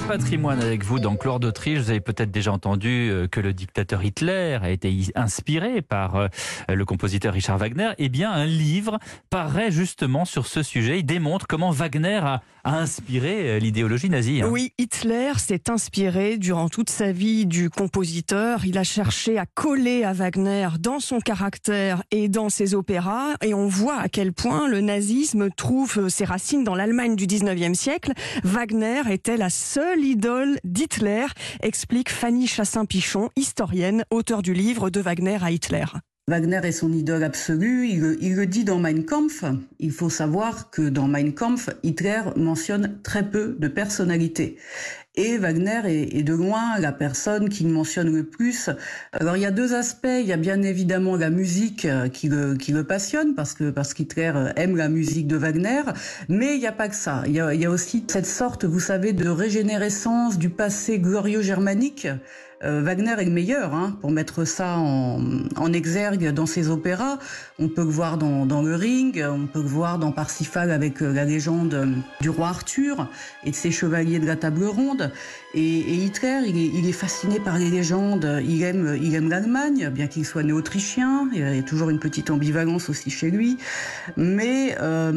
patrimoine avec vous dans Gloire d'Autriche. Vous avez peut-être déjà entendu que le dictateur Hitler a été inspiré par le compositeur Richard Wagner. Eh bien, un livre paraît justement sur ce sujet. Il démontre comment Wagner a inspiré l'idéologie nazie. Oui, Hitler s'est inspiré durant toute sa vie du compositeur. Il a cherché à coller à Wagner dans son caractère et dans ses opéras. Et on voit à quel point le nazisme trouve ses racines dans l'Allemagne du 19e siècle. Wagner était la seule idole d'Hitler, explique Fanny Chassin-Pichon, historienne, auteure du livre De Wagner à Hitler. Wagner est son idole absolue, il le dit dans Mein Kampf. Il faut savoir que dans Mein Kampf, Hitler mentionne très peu de personnalités. Et Wagner est de loin la personne qui le mentionne le plus. Alors il y a deux aspects, il y a bien évidemment la musique qui le passionne, parce qu'Hitler aime la musique de Wagner, mais il n'y a pas que ça. Il y a aussi cette sorte, vous savez, de régénérescence du passé glorieux germanique. Wagner est le meilleur pour mettre ça en exergue dans ses opéras. On peut le voir dans le Ring, on peut le voir dans Parsifal avec la légende du roi Arthur et de ses chevaliers de la table ronde. Et Hitler, il est fasciné par les légendes. Il aime l'Allemagne, bien qu'il soit né autrichien. Il y a toujours une petite ambivalence aussi chez lui. Mais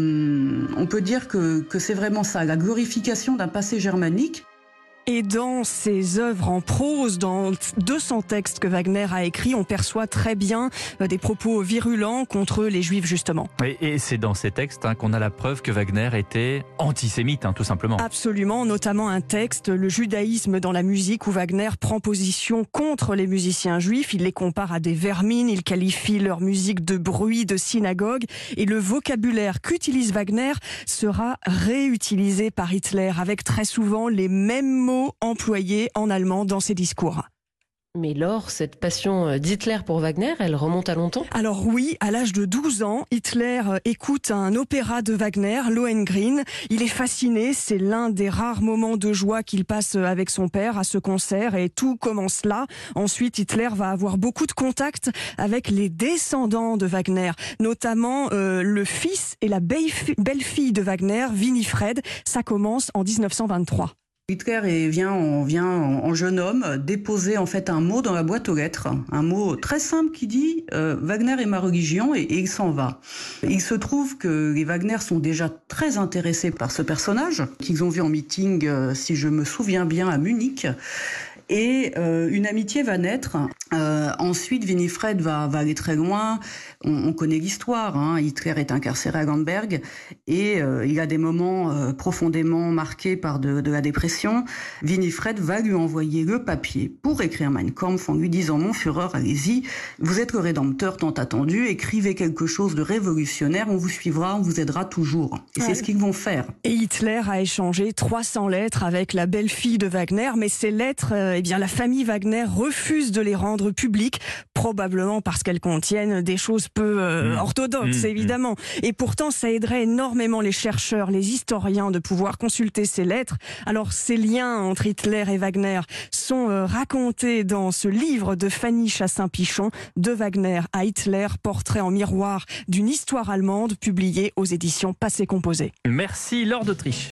on peut dire que c'est vraiment ça, la glorification d'un passé germanique. Et dans ses œuvres en prose, dans 200 textes que Wagner a écrits, on perçoit très bien des propos virulents contre les Juifs, justement. Et c'est dans ces textes qu'on a la preuve que Wagner était antisémite, tout simplement. Absolument, notamment un texte, Le judaïsme dans la musique, où Wagner prend position contre les musiciens juifs. Il les compare à des vermines, il qualifie leur musique de bruit de synagogue. Et le vocabulaire qu'utilise Wagner sera réutilisé par Hitler, avec très souvent les mêmes mots employés en allemand dans ses discours. Mais Laure, cette passion d'Hitler pour Wagner, elle remonte à longtemps ? Alors oui, à l'âge de 12 ans, Hitler écoute un opéra de Wagner, Lohengrin. Il est fasciné, c'est l'un des rares moments de joie qu'il passe avec son père à ce concert et tout commence là. Ensuite, Hitler va avoir beaucoup de contacts avec les descendants de Wagner, notamment le fils et la belle-fille de Wagner, Winifred. Ça commence en 1923. Hitler vient en jeune homme déposer en fait un mot dans la boîte aux lettres, un mot très simple qui dit Wagner est ma religion et il s'en va. Il se trouve que les Wagner sont déjà très intéressés par ce personnage qu'ils ont vu en meeting, si je me souviens bien, à Munich. Et une amitié va naître. Ensuite, Winifred va aller très loin. On connaît l'histoire. Hitler est incarcéré à Lemberg et il a des moments profondément marqués par de la dépression. Winifred va lui envoyer le papier pour écrire Mein Kampf en lui disant « Mon Führer, allez-y, vous êtes le rédempteur tant attendu, écrivez quelque chose de révolutionnaire, on vous suivra, on vous aidera toujours. » Et c'est ce qu'ils vont faire. Et Hitler a échangé 300 lettres avec la belle-fille de Wagner, mais ces lettres, la famille Wagner refuse de les rendre publiques, probablement parce qu'elles contiennent des choses peu orthodoxes, évidemment. Et pourtant, ça aiderait énormément les chercheurs, les historiens de pouvoir consulter ces lettres. Alors, ces liens entre Hitler et Wagner sont racontés dans ce livre de Fanny Chassin-Pichon, De Wagner à Hitler, portrait en miroir d'une histoire allemande, publié aux éditions Passé Composé. Merci Laure d'Autriche.